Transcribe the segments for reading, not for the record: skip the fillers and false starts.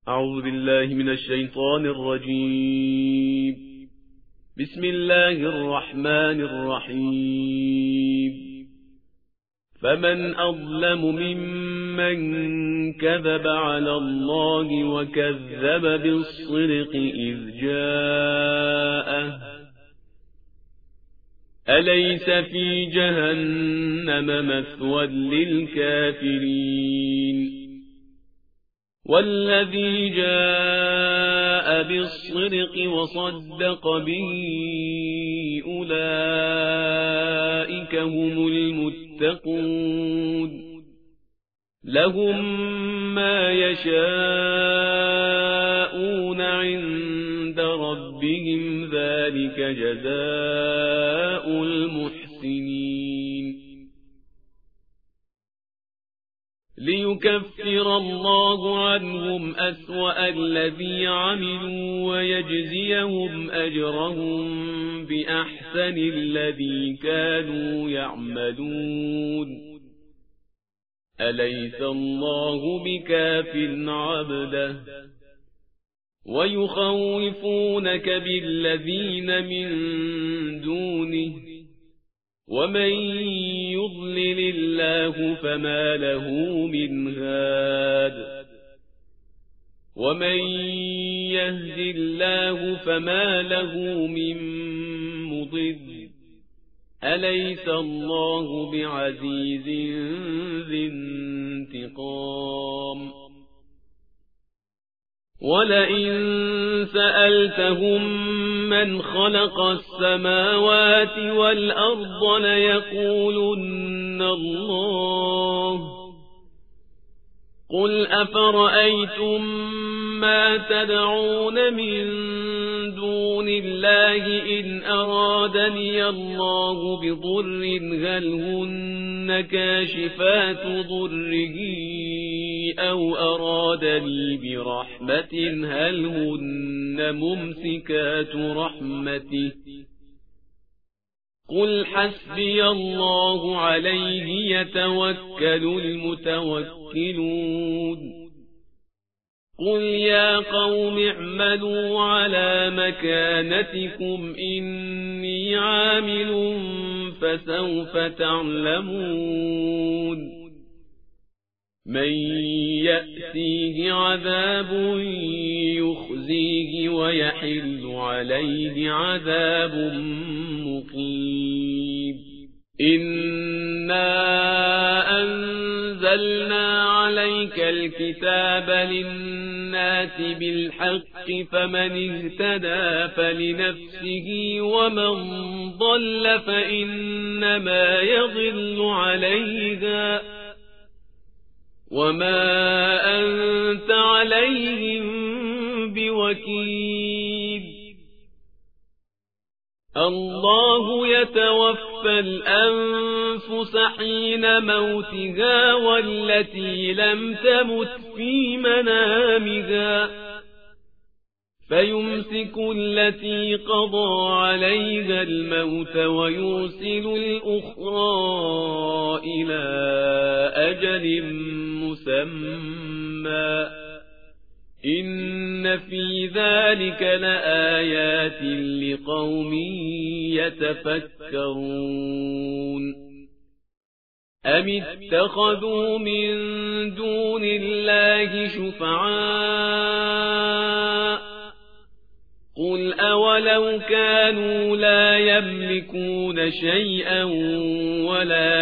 أعوذ بالله من الشيطان الرجيم. بسم الله الرحمن الرحيم. فمن أظلم ممن كذب على الله وكذب بالصدق إذ جاءه أليس في جهنم مثوى للكافرين والذي جاء بالصدق وصدق به أولئك هم المتقون لهم ما يشاءون عند ربهم ذلك جزاء المحسنين ليكفر الله عنهم أسوأ الذي عملوا ويجزيهم أجرهم بأحسن الذي كانوا يعملون أليس الله بكاف عبده ويخوفونك بالذين من دونه ومن يضلل الله فما له من هاد ومن يهد الله فما له من مضل أليس الله بعزيز ذي انتقام ولئن سألتهم من خلق السماوات والأرض ليقولن الله قل أفرأيتم ما تدعون من دون الله إن أرادني الله بضر هل هن كاشفات ضره أو أرادني برحمة هل هن ممسكات رحمته قل حسبي الله عليه يتوكل المتوكلون قل يا قوم اعملوا على مكانتكم إني عامل فسوف تعلمون من يأتيه عذاب يخزيه ويحل عليه عذاب مقيم إنا أنزلنا عليك الكتاب للناس بالحق فمن اهتدى فلنفسه ومن ضل فإنما يضل عليها وما أنت عليهم بوكيل الله يتوفى الأنفس حين موتها والتي لم تمت في منامها فيمسك التي قضى عليها الموت ويرسل الأخرى إلى أجل مسمى إن في ذلك لآيات لقوم يتفكرون أم اتخذوا من دون الله شفعاء قل أولو كانوا لا يملكون شيئا ولا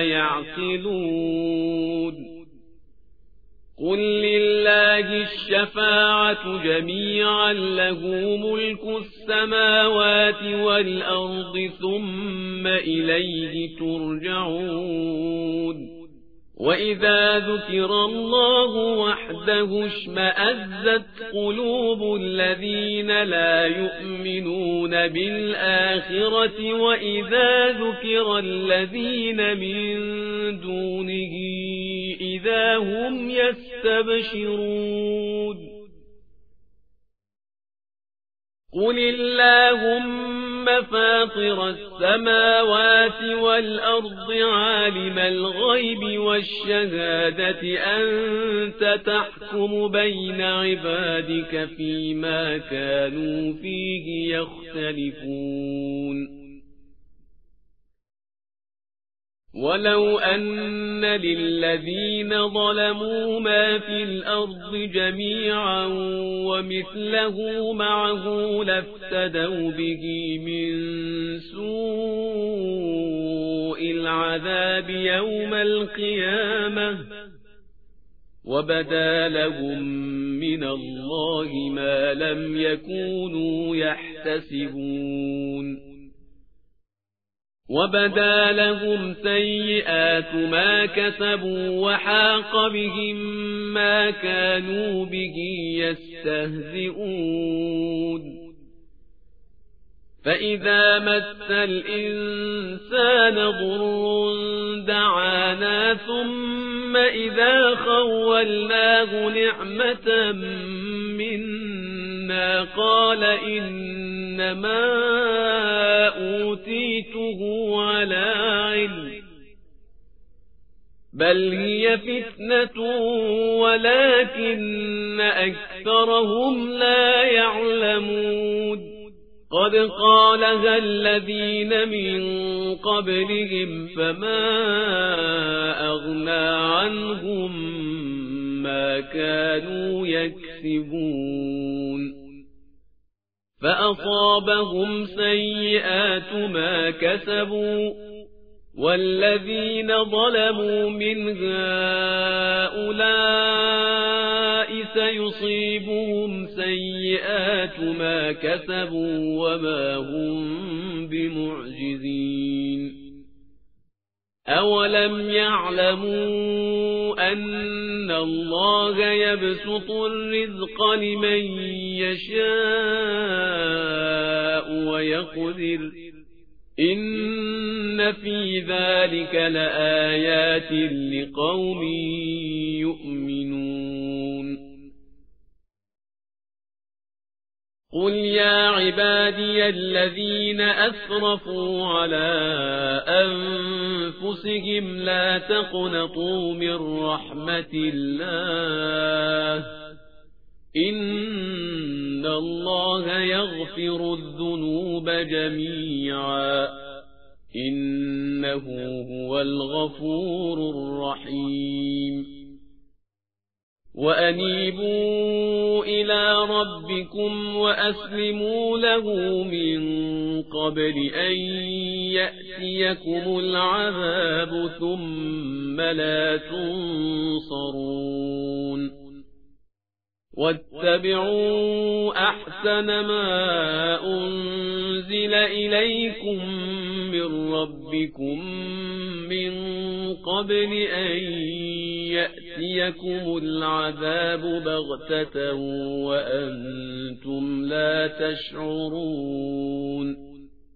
يعقلون قل لله الشفاعة جميعا له ملك السماوات والأرض ثم إليه ترجعون وإذا ذكر الله وحده اشمأزت قلوب الذين لا يؤمنون بالآخرة وإذا ذكر الذين من دونه إذا هم يستبشرون قل اللهم فاطر السماوات والأرض عالم الغيب والشهادة أنت تحكم بين عبادك فيما كانوا فيه يختلفون ولو أن للذين ظلموا ما في الأرض جميعا ومثله معه لافتدوا به من سوء العذاب يوم القيامة وبدا لهم من الله ما لم يكونوا يحتسبون وبدا لهم سيئات ما كسبوا وحاق بهم ما كانوا به يستهزئون فإذا مس الإنسان ضر دعانا ثم إذا خولناه نعمة منا قال إنما أوتيته على علم بل هي فتنة ولكن أكثرهم لا يعلمون قد قالها الذين من قبلهم فما أغنى عنهم ما كانوا يكسبون فأصابهم سيئات ما كسبوا والذين ظلموا من هؤلاء سيصيبهم سيئات ما كسبوا وما هم بمعجزين أولم يعلموا أن الله يبسط الرزق لمن يشاء ويقدر إن في ذلك لآيات لقوم يؤمنون قل يا عبادي الذين أسرفوا على أنفسهم لا تقنطوا من رحمة الله إن الله يغفر الذنوب جميعا إنه هو الغفور الرحيم وأنيبوا إلى ربكم وأسلموا له من قبل أن يأتيكم العذاب ثم لا تنصرون واتبعوا أحسن ما أنزل إليكم من ربكم من قبل أن يأتيكم العذاب بغتة وأنتم لا تشعرون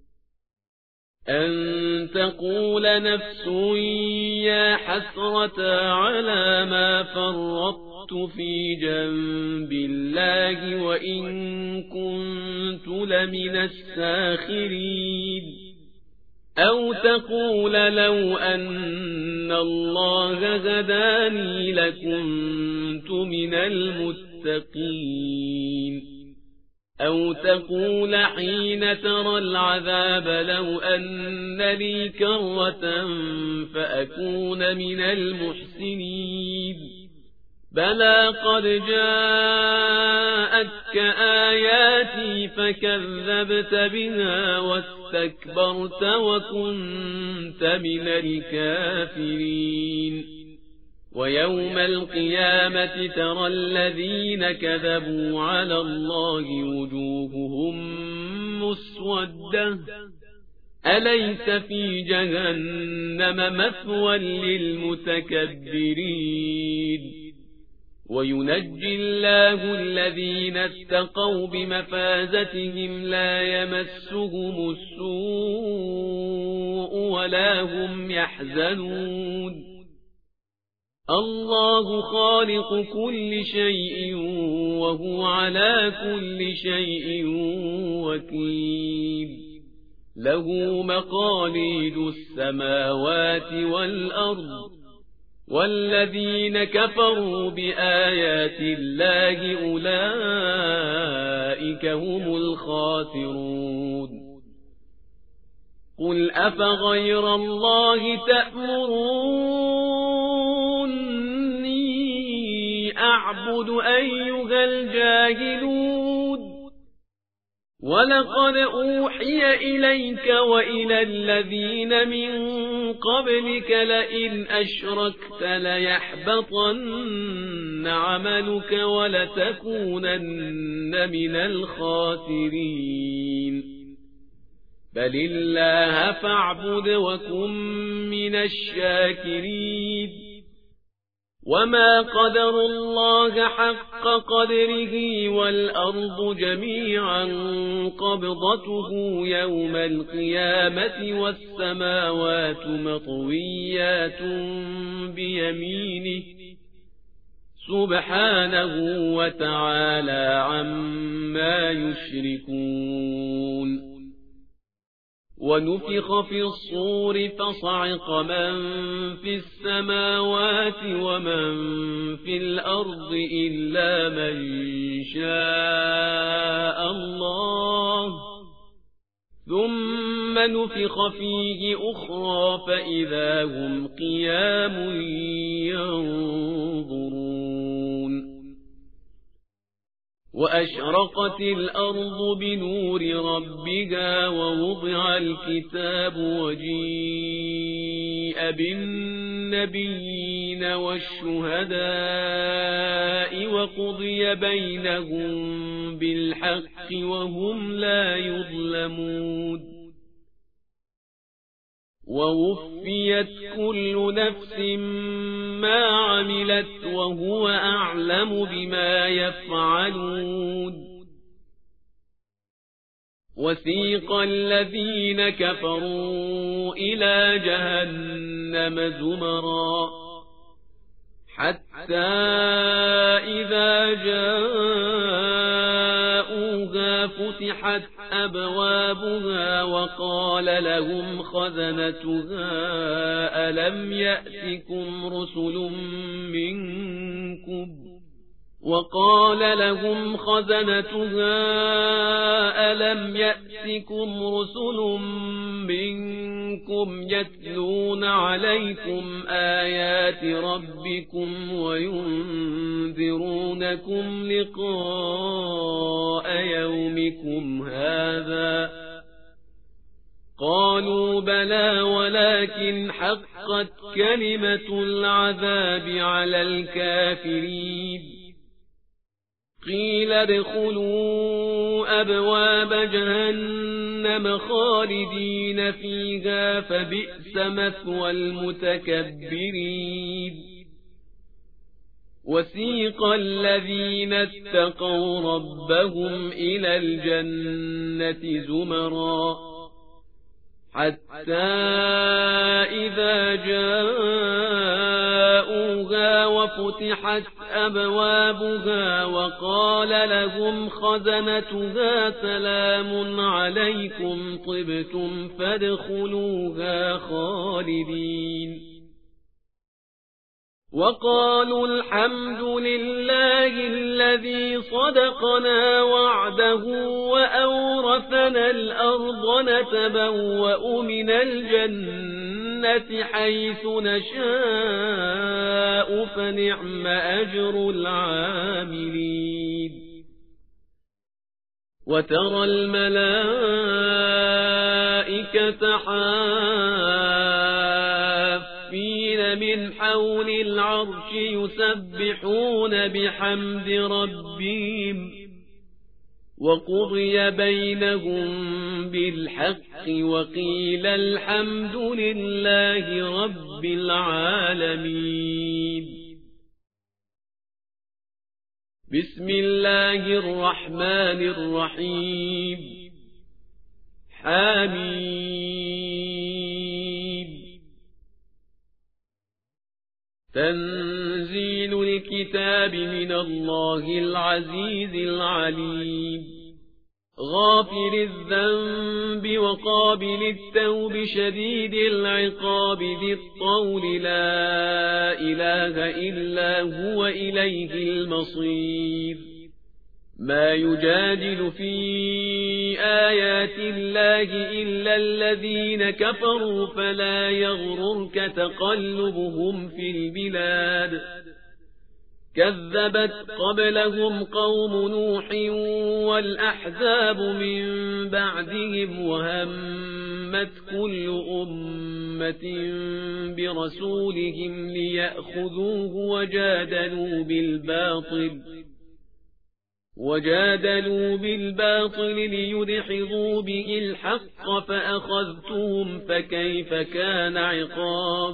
أن تقول نفس يا حسرة على ما فرطت في جنب الله وإن كنت لمن الساخرين أو تقول لو أن الله هداني لكنت من المتقين أو تقول حين ترى العذاب لو أن لي كرة فأكون من المحسنين بلى قد جاءتك آياتي فكذبت بها واستكبرت وكنت من الكافرين ويوم القيامة ترى الذين كذبوا على الله وجوههم مسودة أليس في جهنم مثوى للمتكبرين وينجي الله الذين اتقوا بمفازتهم لا يمسهم السوء ولا هم يحزنون الله خالق كل شيء وهو على كل شيء وكيل له مقاليد السماوات والأرض والذين كفروا بآيات الله أولئك هم الخاسرون قل أفغير الله تأمروني أعبد أيها الجاهلون ولقد أوحي إليك وإلى الذين من قبلك لئن أشركت ليحبطن عملك ولتكونن من الخاسرين بل الله فاعبد وكن من الشاكرين وما قدروا الله حق قدره والأرض جميعا قبضته يوم القيامة والسماوات مطويات بيمينه سبحانه وتعالى عما يشركون ونفخ في الصور فصعق من في السماوات ومن في الأرض إلا من شاء الله ثم نفخ فيه أخرى فإذا هم قيام ينظرون وأشرقت الأرض بنور ربها ووضع الكتاب وجيء بالنبيين والشهداء وقضي بينهم بالحق وهم لا يظلمون ووفيت كل نفس ما عملت وهو أعلم بما يفعلون وسيق الذين كفروا إلى جهنم زمرا حتى إذا جاءوها فتحت أبوابها وقال لهم خزنتها ألم يأتكم رسل منكم يتلون عليكم آيات ربكم وينذرونكم لقاء يومكم هذا قالوا بلى ولكن حقت كلمة العذاب على الكافرين قيل ادخلوا أبواب جهنم خالدين فيها فبئس مثوى المتكبرين وسيق الذين اتقوا ربهم إلى الجنة زمرا حتى إذا جاءوها وفتحت أبوابها وقال لهم خزنتها سلام عليكم طبتم فادخلوها خالدين وقالوا الحمد لله الذي صدقنا وعده وأورثنا الأرض نتبوأ من الجنة حيث نشاء فنعم أجر العاملين وترى الملائكة حافين من حول العرش يسبحون بحمد ربهم وقضي بينهم بالحق وقيل الحمد لله رب العالمين بسم الله الرحمن الرحيم حميم تنزيل الكتاب من الله العزيز العليم غافر الذنب وقابل التوب شديد العقاب ذي الطول لا إله إلا هو إليه المصير ما يجادل في آيات الله إلا الذين كفروا فلا يغررك تقلبهم في البلاد كذبت قبلهم قوم نوح والأحزاب من بعدهم وهمت كل أمة برسولهم ليأخذوه وجادلوا بالباطل ليدحضوا به الحق فأخذتهم فكيف كان عقاب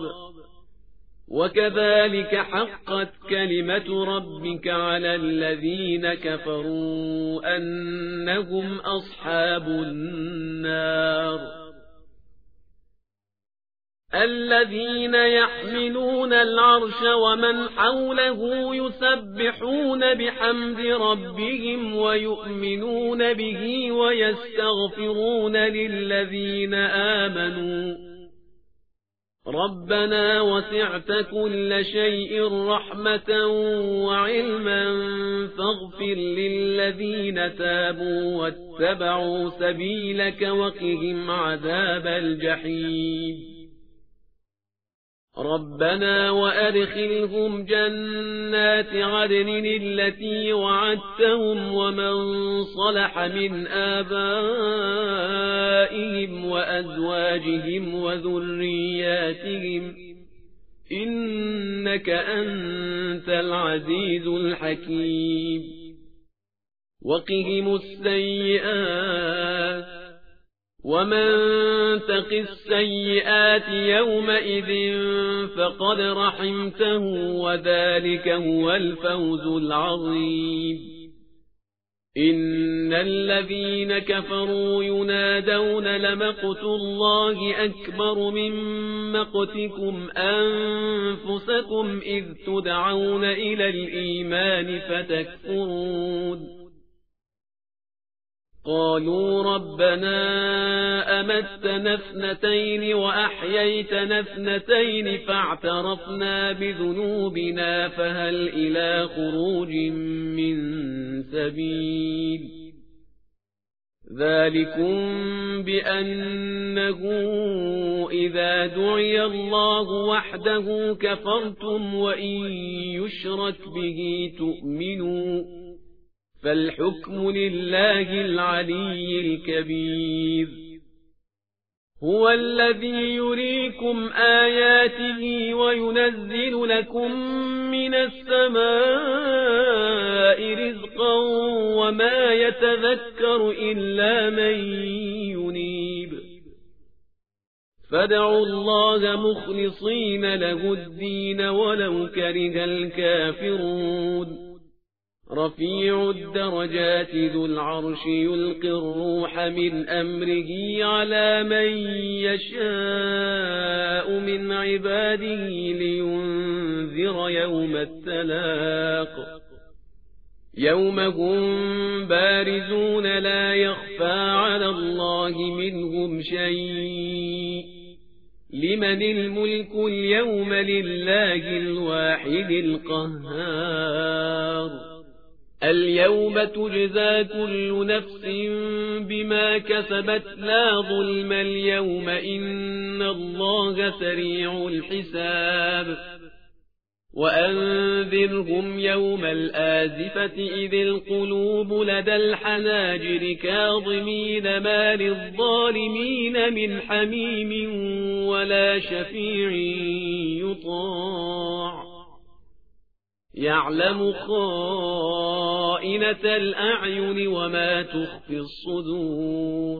وكذلك حقت كلمة ربك على الذين كفروا أنهم أصحاب النار الذين يحملون العرش ومن حوله يسبحون بحمد ربهم ويؤمنون به ويستغفرون للذين آمنوا ربنا وسعت كل شيء رحمة وعلما فاغفر للذين تابوا واتبعوا سبيلك وقهم عذاب الجحيم ربنا وأدخلهم جنات عدن التي وعدتهم ومن صلح من آبائهم وأزواجهم وذرياتهم إنك أنت العزيز الحكيم وقهم السيئات ومن تق السيئات يومئذ فقد رحمته وذلك هو الفوز العظيم إن الذين كفروا ينادون لمقت الله أكبر من مقتكم أنفسكم إذ تدعون إلى الإيمان فتكفرون قالوا ربنا أمتنا اثنتين وأحييتنا اثنتين فاعترفنا بذنوبنا فهل إلى خروج من سبيل ذلكم بأنه إذا دعي الله وحده كفرتم وإن يشرك به تؤمنوا فالحكم لله العلي الكبير هو الذي يريكم آياته وينزل لكم من السماء رزقا وما يتذكر إلا من ينيب فادعوا الله مخلصين له الدين ولو كره الكافرون رفيع الدرجات ذو العرش يلقي الروح من أمره على من يشاء من عباده لينذر يوم التلاق يوم هم بارزون لا يخفى على الله منهم شيء لمن الملك اليوم لله الواحد القهار اليوم تجزى كل نفس بما كسبت لا ظلم اليوم إن الله سريع الحساب وأنذرهم يوم الآزفة إذ القلوب لدى الحناجر كاظمين ما للظالمين من حميم ولا شفيع يطاع يعلم خائنة الأعين وما تخفي الصدور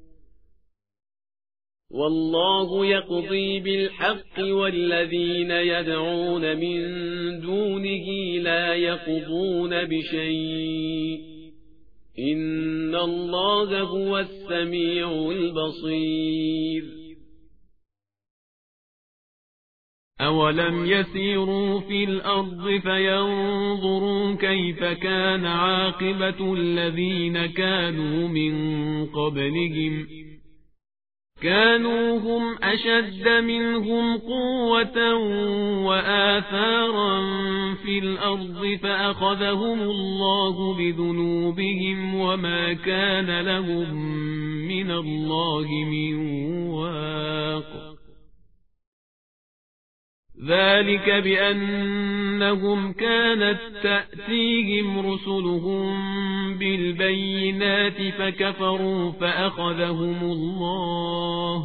والله يقضي بالحق والذين يدعون من دونه لا يقضون بشيء إن الله هو السميع البصير أولم يسيروا في الأرض فينظروا كيف كان عاقبة الذين كانوا من قبلهم كانوا هم أشد منهم قوة وآثارا في الأرض فأخذهم الله بذنوبهم وما كان لهم من الله من واق ذلك بأنهم كانت تأتيهم رسلهم بالبينات فكفروا فأخذهم الله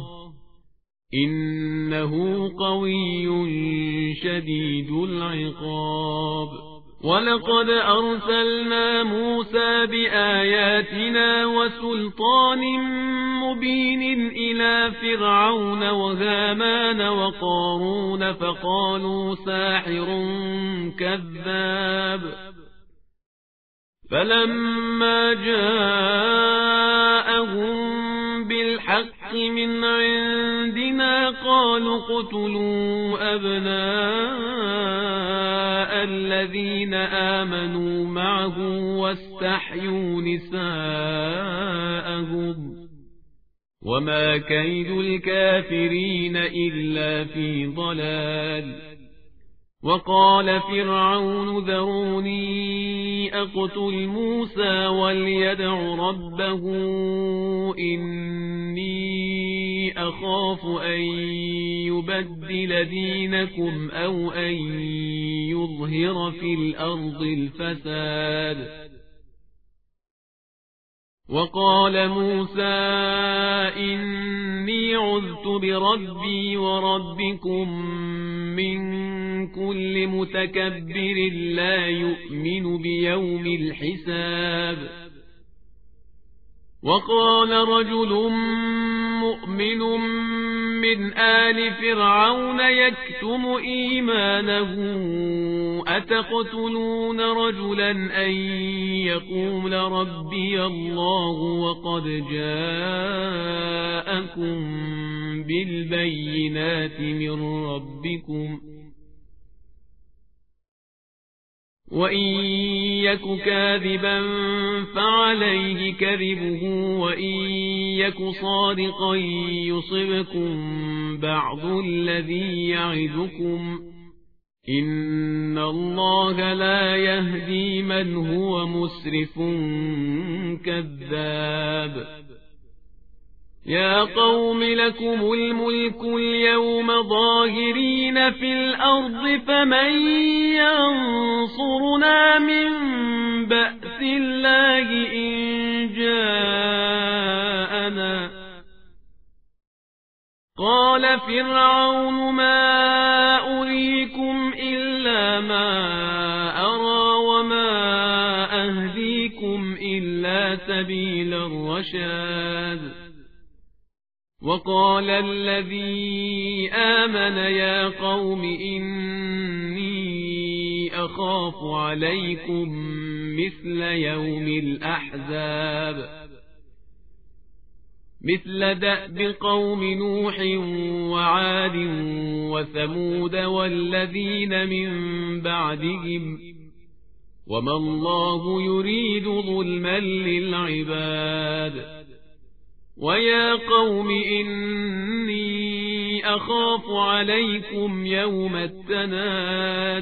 إنه قوي شديد العقاب ولقد أرسلنا موسى بآياتنا وسلطان مبين إلى فرعون وهامان وقارون فقالوا ساحر كذاب فلما جاءهم بالحق من عندنا قالوا اقتلوا أبناء الذين آمنوا معه واستحيوا نساءهم وما كيد الكافرين إلا في ضلال وقال فرعون ذروني أقتل موسى وليدع ربه إني أخاف أن يبدل دينكم أو أن يظهر في الأرض الفساد وقال موسى إني عذت بربي وربكم من كل متكبر لا يؤمن بيوم الحساب وقال رجل مؤمن من آل فرعون يكتم إيمانه أتقتلون رجلا أن يقول ربي الله وقد جاءكم بالبينات من ربكم وإن يك كاذبا فعليه كذبه وإن يك صادقا يصبكم بعض الذي يعدكم إن الله لا يهدي من هو مسرف كذاب يا قوم لكم الملك اليوم ظاهرين في الأرض فمن ينصرنا من بأس الله إن جاءنا قال فرعون ما أريكم إلا ما أرى وما أهديكم إلا سبيل الرشاد وقال الذي آمن يا قوم إني أخاف عليكم مثل يوم الأحزاب مثل دأب قوم نوح وعاد وثمود والذين من بعدهم وما الله يريد ظلما للعباد ويا قوم إني أخاف عليكم يوم التناد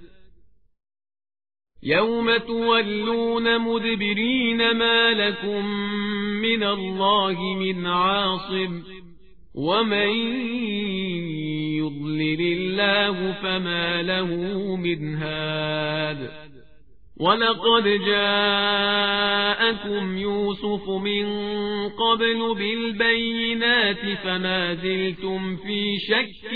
يوم تولون مدبرين ما لكم من الله من عاصم ومن يضلل الله فما له من هاد ولقد جاءكم يوسف من قبل بالبينات فما زلتم في شك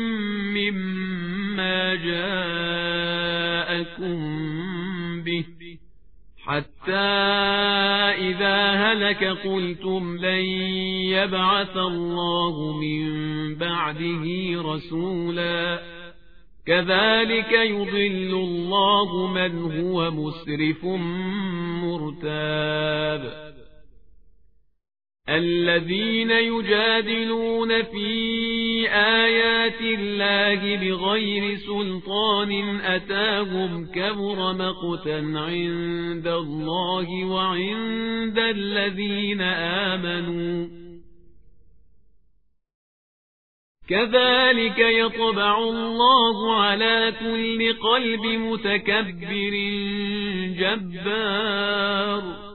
مما جاءكم به حتى إذا هلك قلتم لن يبعث الله من بعده رسولا كذلك يضل الله من هو مسرف مرتاب الذين يجادلون في آيات الله بغير سلطان أتاهم كبر مقتا عند الله وعند الذين آمنوا كذلك يطبع الله على كل قلب متكبر جبار.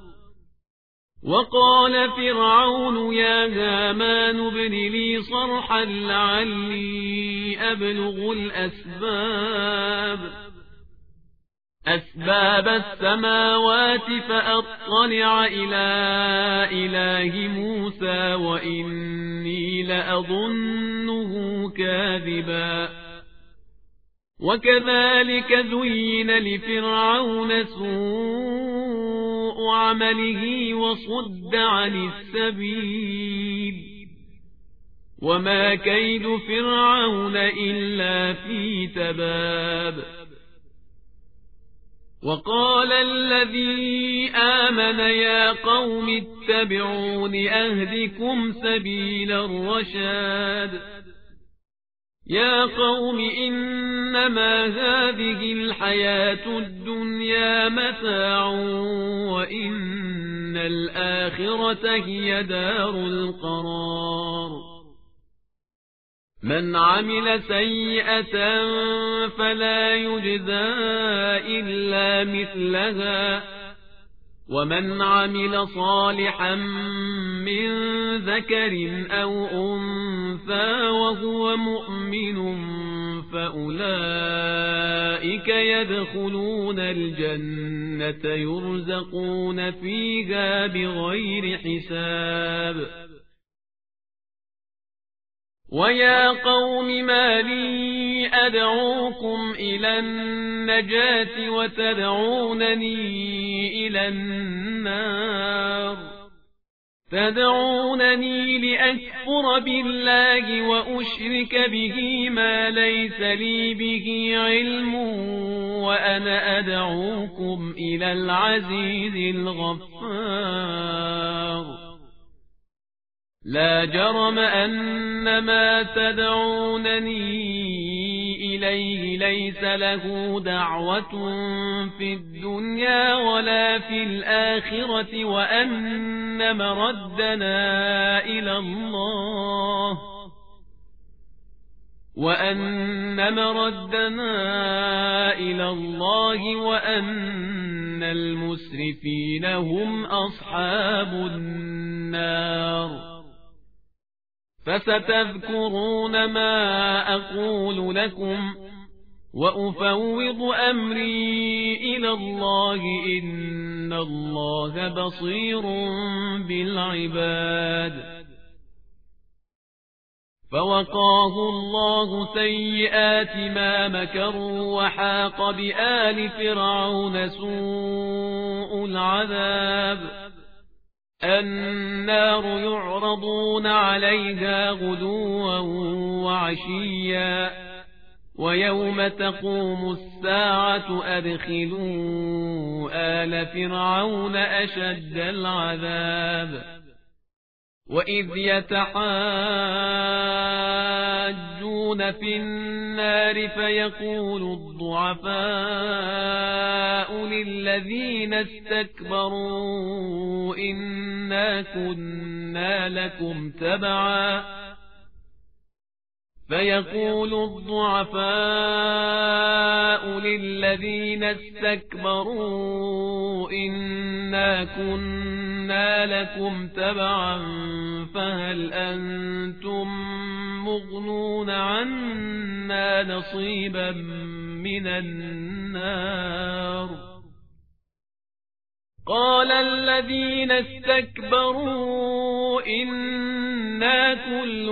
وقال فرعون يا هامان ابن لي صرحا لعلي أبلغ أسباب السماوات فأطلع إلى إله موسى وإني لأظنه كاذبا. وكذلك زين لفرعون سوء عمله وصد عن السبيل وما كيد فرعون إلا في تباب. وقال الذي آمن يا قوم اتبعون أهدكم سبيل الرشاد. يا قوم إنما هذه الحياة الدنيا متاع وإن الآخرة هي دار القرار. من عمل سيئة فلا يجزى إلا مثلها ومن عمل صالحا من ذكر أو أنثى وهو مؤمن فأولئك يدخلون الجنة يرزقون فيها بغير حساب. ويا قوم ما لي أدعوكم إلى النجاة وتدعونني إلى النار. تدعونني لأكفر بالله وأشرك به ما ليس لي به علم وأنا أدعوكم إلى العزيز الغفار. لا جرم أن ما تدعونني إليه ليس له دعوة في الدنيا ولا في الآخرة وأن مردنا إلى الله وأن المسرفين هم أصحاب النار. فستذكرون ما أقول لكم وأفوض أمري إلى الله إن الله بصير بالعباد. فوقاه الله سيئات ما مكروا وحاق بآل فرعون سوء العذاب. النار يعرضون عليها غدوا وعشيا ويوم تقوم الساعة أدخلوا آل فرعون أشد العذاب. وإذ يتحاجون في النار فيقول الضعفاء للذين استكبروا إنا كنا لكم تبعا فهل أنتم مغنون عنا نصيبا من النار. قال الذين استكبروا إنا كل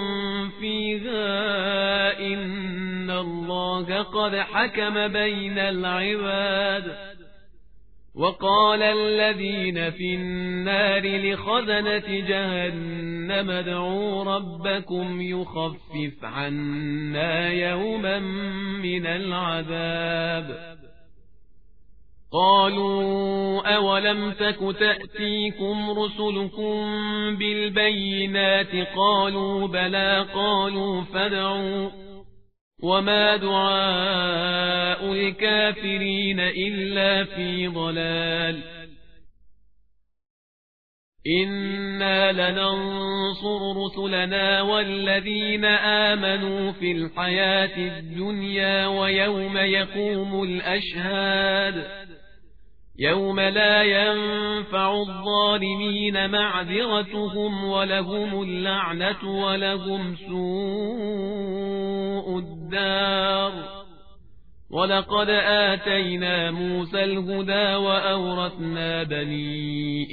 فيها إن الله قد حكم بين العباد. وقال الذين في النار لخزنة جهنم ادعوا ربكم يخفف عنا يوما من العذاب. قالوا أولم تك تأتيكم رسلكم بالبينات قالوا بلى قالوا فادعوا وما دعاء الكافرين إلا في ضلال إنا لننصر رسلنا والذين آمنوا في الحياة الدنيا ويوم يقوم الأشهاد يوم لا ينفع الظالمين معذرتهم ولهم اللعنة ولهم سوء الدار ولقد آتينا موسى الهدى وأورثنا بني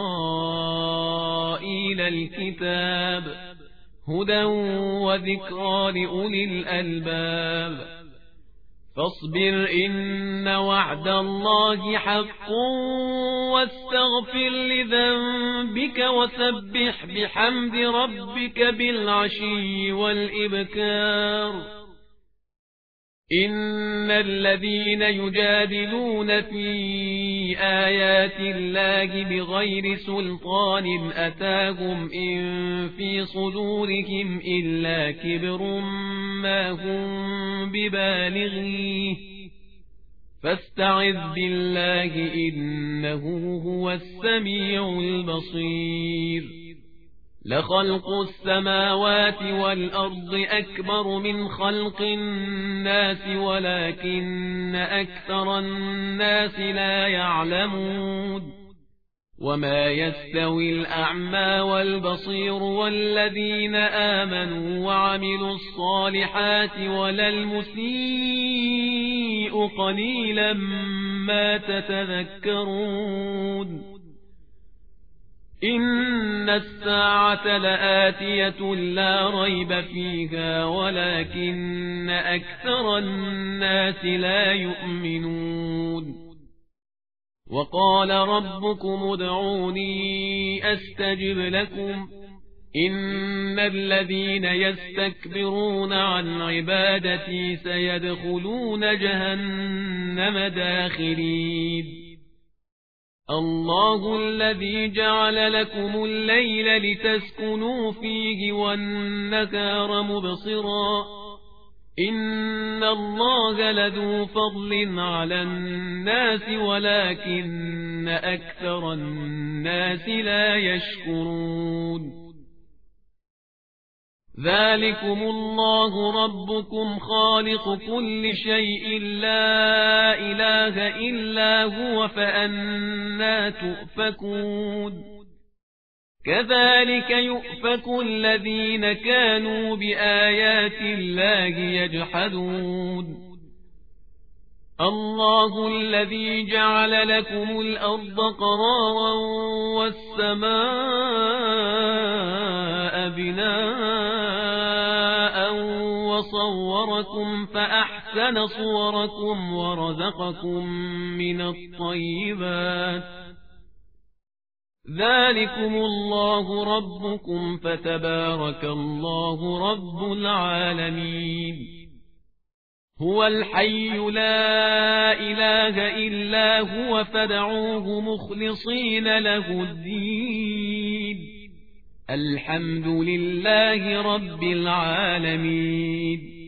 إسرائيل الكتاب هدى وذكرى لأولي الألباب فاصبر إن وعد الله حق واستغفر لذنبك وسبح بحمد ربك بالعشي والإبكار إن الذين يجادلون في آيات الله بغير سلطان أتاهم إن في صدورهم إلا كبر ما هم ببالغيه فاستعذ بالله إنه هو السميع البصير لخلق السماوات والأرض أكبر من خلق الناس ولكن أكثر الناس لا يعلمون وما يستوي الأعمى والبصير والذين آمنوا وعملوا الصالحات ولا المسيء قليلا ما تتذكرون إن الساعة لآتية لا ريب فيها ولكن أكثر الناس لا يؤمنون وقال ربكم ادعوني أستجب لكم إن الذين يستكبرون عن عبادتي سيدخلون جهنم داخرين الله الذي جعل لكم الليل لتسكنوا فيه والنهار مبصرا إن الله لذو فضل على الناس ولكن أكثر الناس لا يشكرون ذلكم الله ربكم خالق كل شيء لا إله إلا هو فأنى تؤفكون كذلك يؤفك الذين كانوا بآيات الله يجحدون الله الذي جعل لكم الأرض قرارا والسماء بناء وصوركم فأحسن صوركم ورزقكم من الطيبات ذلكم الله ربكم فتبارك الله رب العالمين هو الحي لا إله إلا هو فادعوه مخلصين له الدين الحمد لله رب العالمين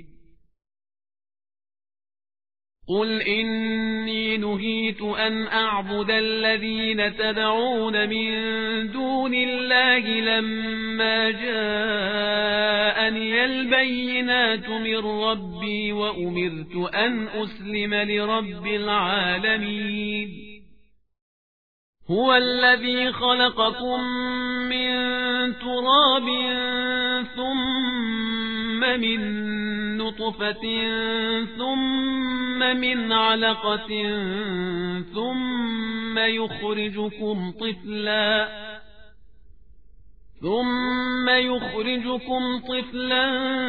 قل إني نهيت أن أعبد الذين تدعون من دون الله لما جاءني البينات من ربي وأمرت أن أسلم لرب العالمين هو الذي خلقكم من تراب ثم من نطفة ثم من علقة ثم يخرجكم طفلا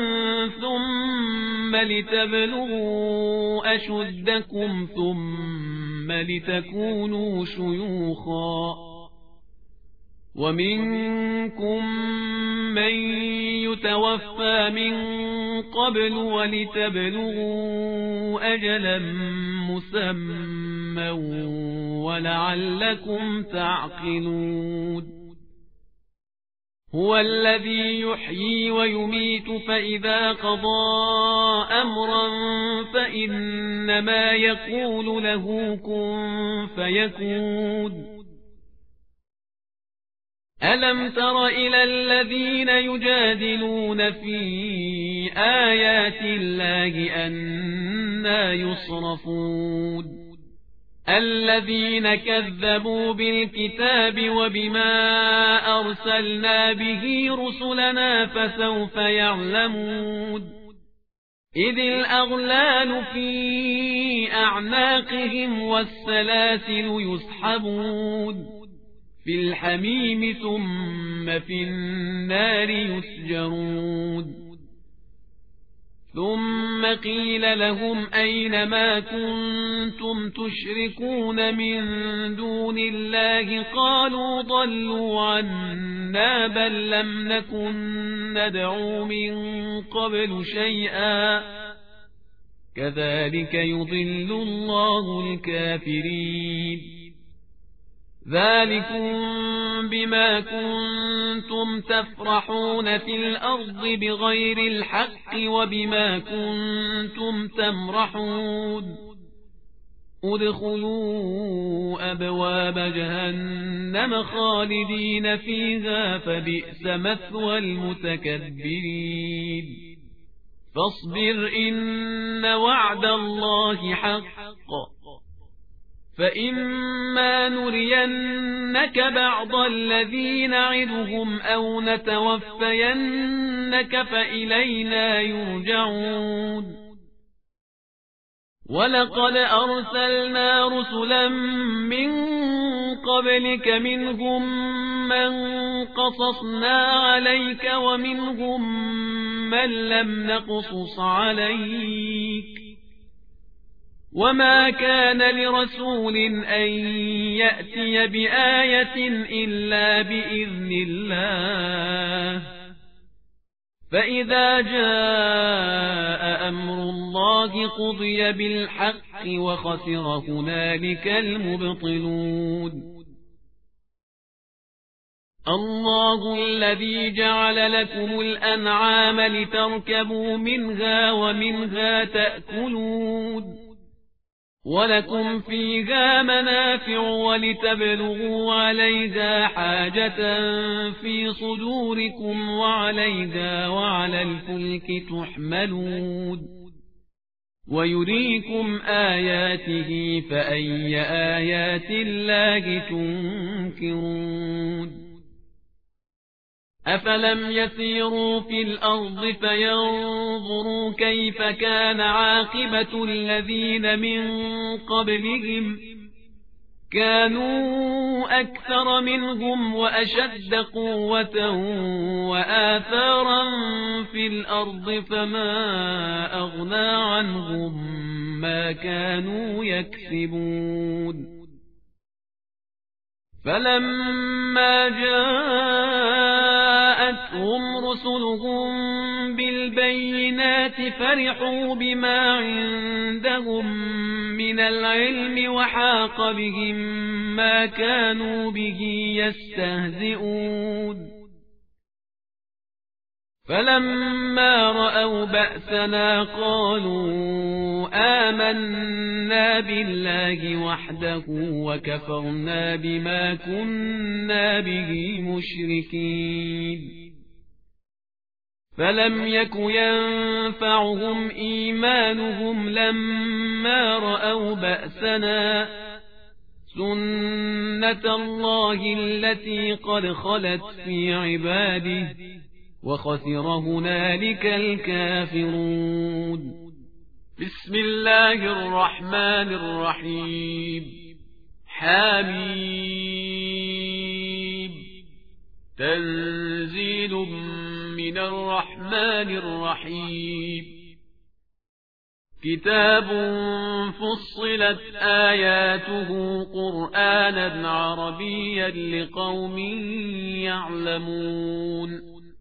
ثم لتبلغوا أشدكم ثم لتكونوا شيوخا ومنكم من يتوفى من قبل ولتبلغوا أجلا مسمى ولعلكم تعقلون هو الذي يحيي ويميت فإذا قضى أمرا فإنما يقول له كن فيكون ألم تر إلى الذين يجادلون في آيات الله أنى يصرفون الذين كذبوا بالكتاب وبما أرسلنا به رسلنا فسوف يعلمون إذ الأغلال في أعناقهم والسلاسل يسحبون في الحميم ثم في النار يسجرون ثم قيل لهم أين ما كنتم تشركون من دون الله قالوا ضلوا عنا بل لم نكن ندعو من قبل شيئا كذلك يضل الله الكافرين ذلكم بما كنتم تفرحون في الأرض بغير الحق وبما كنتم تمرحون ادخلوا أبواب جهنم خالدين فيها فبئس مثوى المتكبرين فاصبر إن وعد الله حق فإما نرينك بعض الذي نعدهم أو نتوفينك فإلينا يرجعون ولقد أرسلنا رسلا من قبلك منهم من قصصنا عليك ومنهم من لم نقصص عليك وما كان لرسول أن يأتي بآية إلا بإذن الله فإذا جاء أمر الله قضي بالحق وخسر هنالك المبطلون الله الذي جعل لكم الأنعام لتركبوا منها ومنها تأكلون ولكم فيها منافع ولتبلغوا عليها حاجة في صدوركم وعليها وعلى الفلك تحملون ويريكم آياته فأي آيات الله تنكرون أفلم يسيروا في الأرض فينظروا كيف كان عاقبة الذين من قبلهم كانوا أكثر منهم وأشد قوة وآثارا في الأرض فما أغنى عنهم ما كانوا يكسبون فلما جاءتهم رسلهم بالبينات فرحوا بما عندهم من العلم وحاق بهم ما كانوا به يستهزئون فلما رأوا بأسنا قالوا آمنا بالله وحده وكفرنا بما كنا به مشركين فلم يك ينفعهم إيمانهم لما رأوا بأسنا سنة الله التي قد خلت في عباده وخسر هنالك الكافرون بسم الله الرحمن الرحيم حميم تنزيل من الرحمن الرحيم كتاب فصلت آياته قرآنا عربيا لقوم يعلمون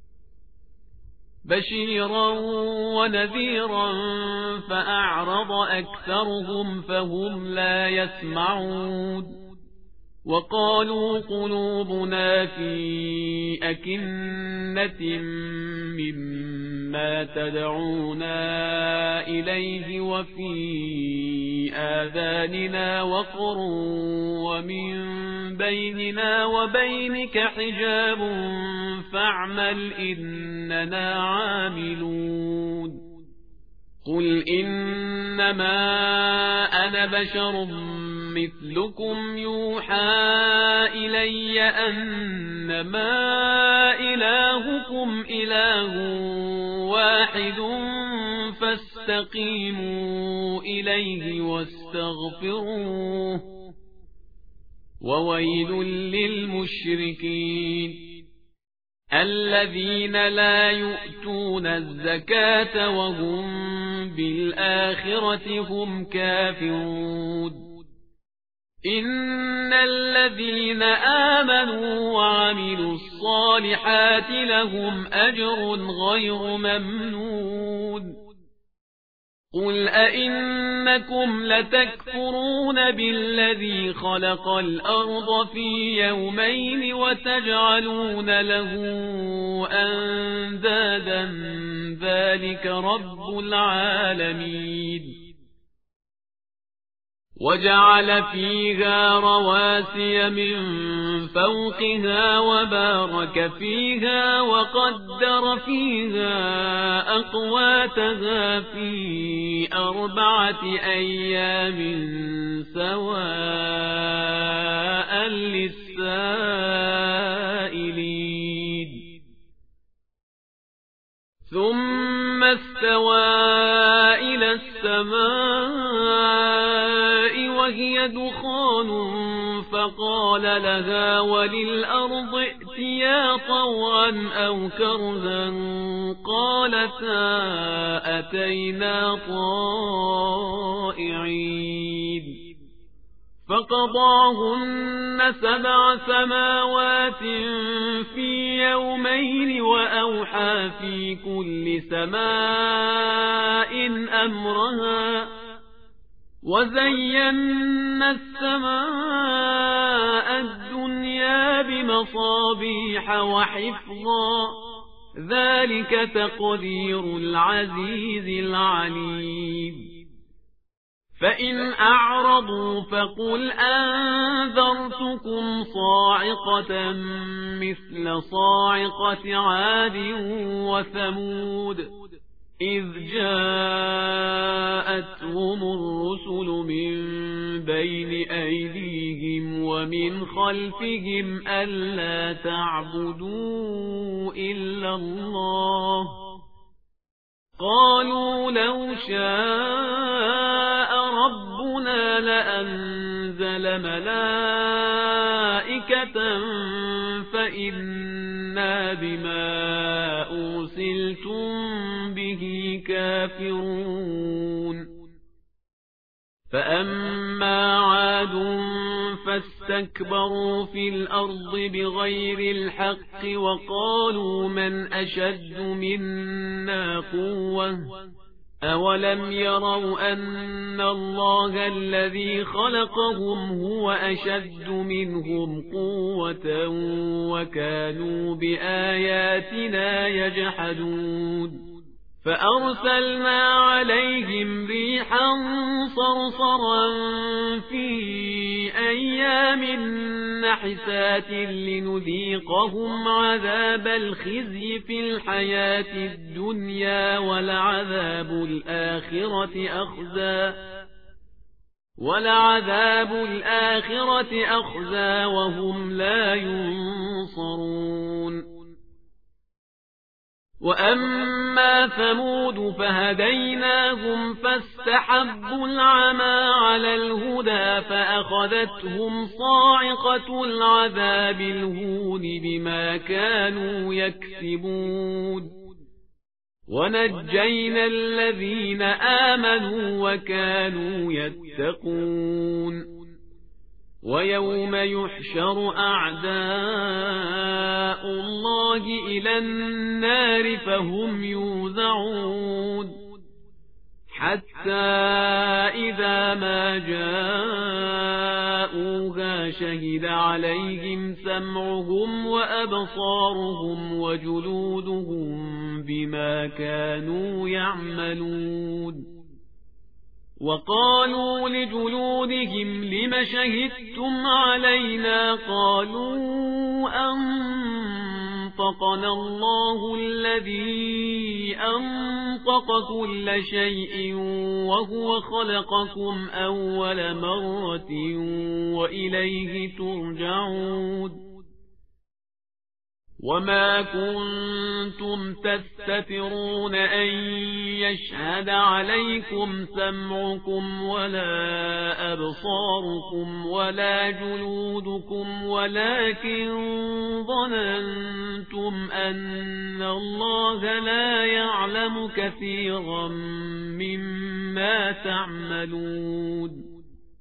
بشيرا ونذيرا فأعرض أكثرهم فهم لا يسمعون وقالوا قلوبنا في أكنة مما تدعونا إليه وفي آذاننا وقر ومن بيننا وبينك حجاب فاعمل إننا عاملون قل إنما أنا بشر مثلكم يوحى إلي أنما إلهكم إله واحد فاستقيموا إليه واستغفروه وويل للمشركين الذين لا يؤتون الزكاة وهم بالآخرة هم كافرون إن الذين آمنوا وعملوا الصالحات لهم أجر غير ممنون قل أئنكم لتكفرون بالذي خلق الأرض في يومين وتجعلون له أندادا ذلك رب العالمين وجعل فيها رواسي من فوقها وبارك فيها وقدر فيها أقواتها في 4 أيام سواء للسائلين ثم استوى إلى السماء وهي دخان فقال لها وللأرض ائتيا طوعا أو كرها قالتا أتينا طائعين فقضاهن 7 سماوات في يومين وأوحى في كل سماء أمرها وزينا السماء الدنيا بمصابيح وحفظا ذلك تقدير العزيز العليم فإن أعرضوا فقل أنذرتكم صاعقة مثل صاعقة عاد وثمود إذ جاءتهم الرسل من بين أيديهم ومن خلفهم ألا تعبدوا إلا الله قالوا لو شاء ربنا لأنزل ملائكة فإنا بما أرسلتم به كافرون فأما عاد فاستكبروا في الأرض بغير الحق وقالوا من أشد منا قوة أولم يروا أن الله الذي خلقهم هو أشد منهم قوة وكانوا بآياتنا يجحدون فأرسلنا عليهم ريحا صرصرا في أيام نحسات لنذيقهم عذاب الخزي في الحياة الدنيا ولعذاب الآخرة أخزى وهم لا ينصرون وأما ثمود فهديناهم فاستحبوا العمى على الهدى فأخذتهم صاعقة العذاب الهون بما كانوا يكسبون ونجينا الذين آمنوا وكانوا يتقون ويوم يحشر أعداء الله إلى النار فهم يوزعون حتى إذا ما جاءوها شهد عليهم سمعهم وأبصارهم وجلودهم بما كانوا يعملون وقالوا لجلودهم لم شهدتم علينا قالوا أنطقنا الله الذي أنطق كل شيء وهو خلقكم أول مرة وإليه ترجعون وما كنتم تستترون أن يشهد عليكم سمعكم ولا أبصاركم ولا جلودكم ولكن ظننتم أن الله لا يعلم كثيرا مما تعملون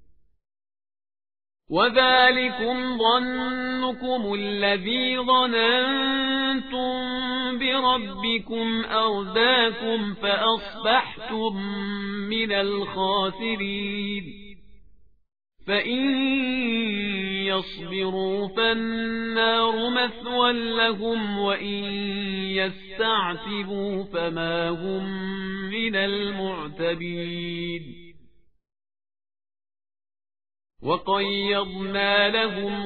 وذلكم ظنكم الذي ظننتم بربكم أرداكم فأصبحتم من الخاسرين فإن يصبروا فالنار مثوى لهم وإن يستعتبوا فما هم من المعتبين وقيضنا لهم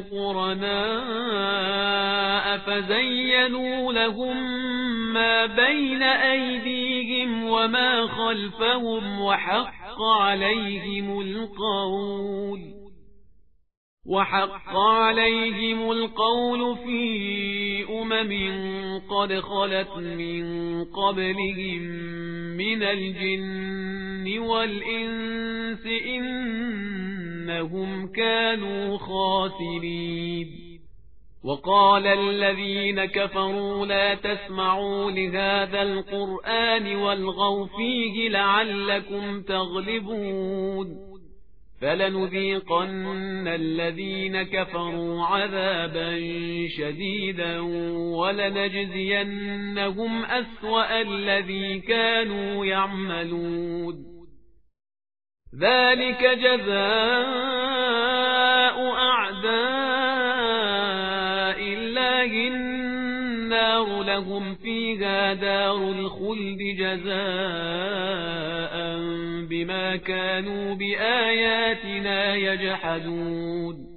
قرناء فزينوا لهم ما بين أيديهم وما خلفهم وحق عليهم القول في قد خلت من قبلهم من الجن والإنس إنهم كانوا خاسرين وقال الذين كفروا لا تسمعوا لهذا القرآن والغوا فيه لعلكم تغلبون فلنذيقن الذين كفروا عذابا شديدا ولنجزينهم أسوأ الذي كانوا يعملون ذلك جزاء أعداء الله النار لهم فيها دار الخلد جزاء بما كانوا بآياتنا يجحدون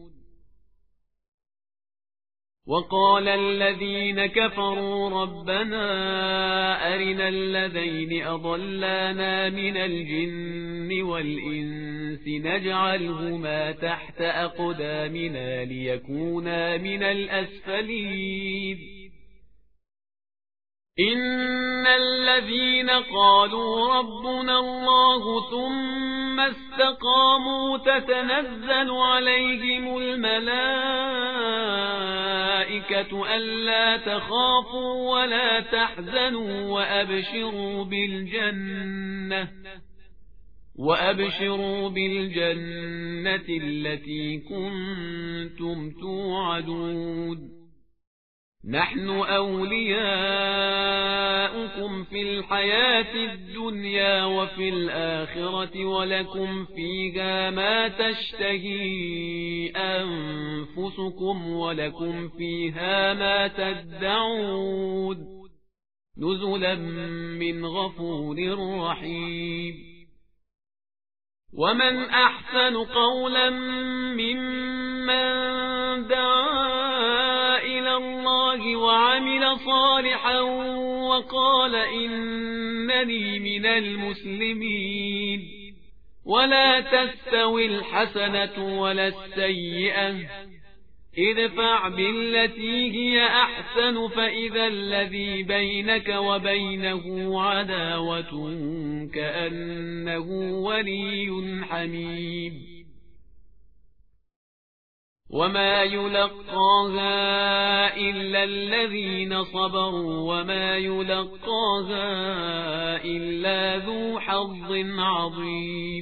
وقال الذين كفروا ربنا أرنا الذين أضلانا من الجن والإنس نجعلهما تحت أقدامنا ليكونا من الأسفلين إن الذين قالوا ربنا الله ثم استقاموا تتنزل عليهم الملائكة ألا تخافوا ولا تحزنوا وأبشروا بالجنة التي كنتم توعدون نحن أولياؤكم في الحياة الدنيا وفي الآخرة ولكم فيها ما تشتهي أنفسكم ولكم فيها ما تدعون نزلا من غفور رحيم ومن أحسن قولا ممن دعا إلى الله وعمل صالحا وقال إنني من المسلمين ولا تستوي الحسنة ولا السيئة ادفع بالتي هي أحسن فإذا الذي بينك وبينه عداوة كأنه ولي حميم وما يلقاها إلا الذين صبروا وما يلقاها إلا ذو حظ عظيم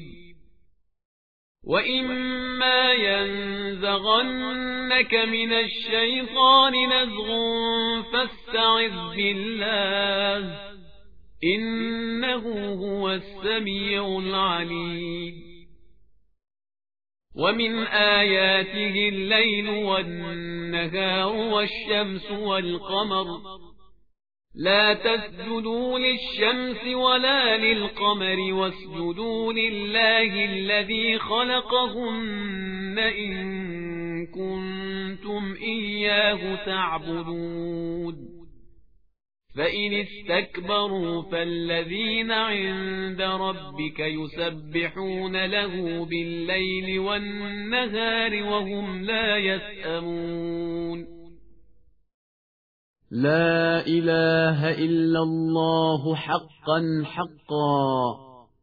وإما ينزغنك من الشيطان نزغ فاستعذ بالله إنه هو السميع العليم ومن آياته الليل والنهار والشمس والقمر لا تسجدوا للشمس ولا للقمر واسجدوا لله الذي خلقهن إن كنتم إياه تعبدون فإن استكبروا فالذين عند ربك يسبحون له بالليل والنهار وهم لا يسأمون لا إله إلا الله حقا حقا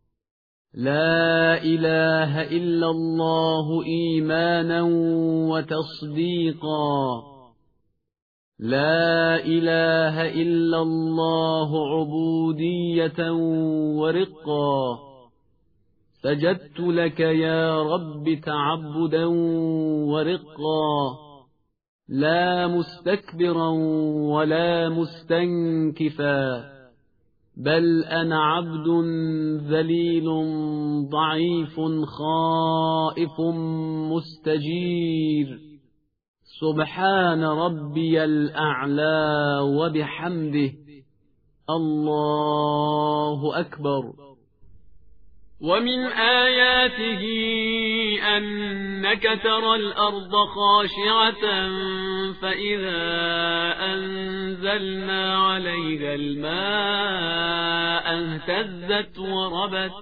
لا إله إلا الله إيمانا وتصديقا لا إله إلا الله عبودية ورقا سجدت لك يا رب تعبدا ورقا لا مستكبرا ولا مستنكفا بل أنا عبد ذليل ضعيف خائف مستجير سبحان ربي الأعلى وبحمده الله أكبر ومن آياته أنك ترى الأرض خاشعة فإذا أنزلنا عليها الماء اهتزت وربت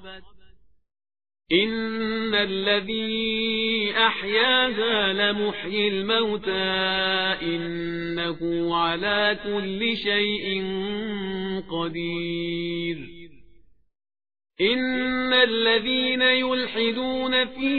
إن الذي أحياها لمحيي الموتى إنه على كل شيء قدير إن الذين يلحدون في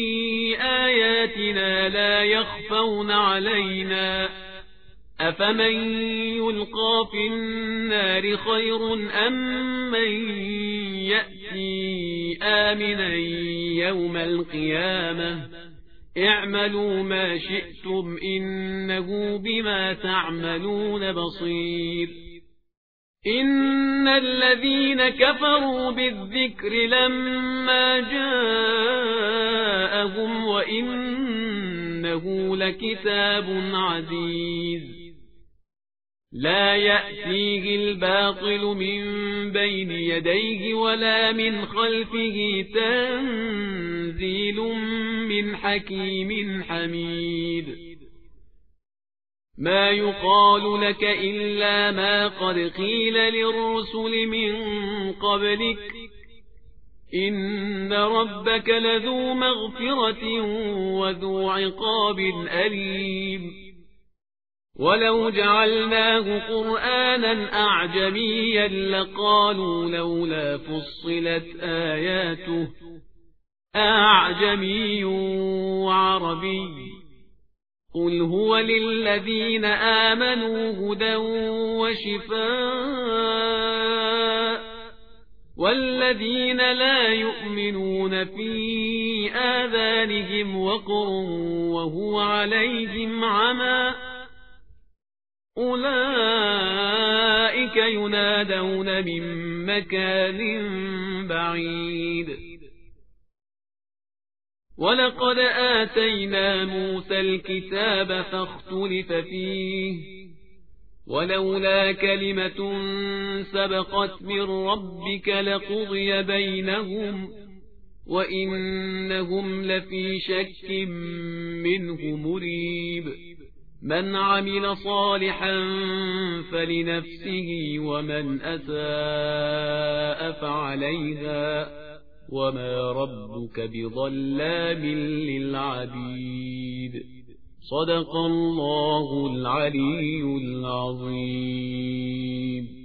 آياتنا لا يخفون علينا أفمن يلقى في النار خير أم من يأتي آمنا يوم القيامة اعملوا ما شئتم إنه بما تعملون بصير إن الذين كفروا بالذكر لما جاءهم وإنه لكتاب عزيز لا يأتيه الباطل من بين يديه ولا من خلفه تنزيل من حكيم حميد ما يقال لك إلا ما قد قيل للرسل من قبلك إن ربك لذو مغفرة وذو عقاب أليم ولو جعلناه قرآنا أعجميا لقالوا لولا فصلت آياته أعجمي وعربي قل هو للذين آمنوا هدى وشفاء والذين لا يؤمنون في آذانهم وقر وهو عليهم عمى أولئك ينادون من مكان بعيد ولقد آتينا موسى الكتاب فاختلف فيه ولولا كلمة سبقت من ربك لقضي بينهم وإنهم لفي شك منه مريب من عمل صالحا فلنفسه ومن أساء فعليها وما ربك بظلام للعبيد صدق الله العلي العظيم.